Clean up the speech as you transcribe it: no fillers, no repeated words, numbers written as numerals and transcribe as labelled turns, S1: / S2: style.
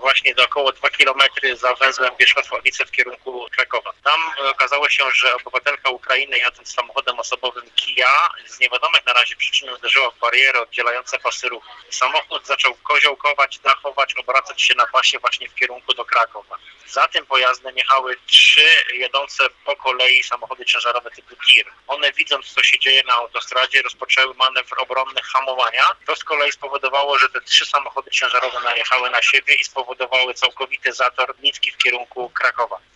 S1: właśnie do około 2 km za węzłem Wierzchow-Orlice w kierunku Krakowa. Tam okazało się, że obywatelka Ukrainy jadąc samochodem osobowym Kia z niewiadomych na razie przyczyn uderzyła w bariery oddzielające pasy ruchu. Samochód zaczął koziołkować, dachować, obracać się na pasie właśnie w kierunku do Krakowa. Za tym pojazdem jechały 3 jadące po kolei samochody ciężarowe typu TIR. One widząc co się dzieje na autostradzie rozpoczęły manewr obronny hamowania. To z kolei spowodowało, że te 3 samochody ciężarowe najechały na siebie i spowodowały całkowity zator Nicki w kierunku Krakowa.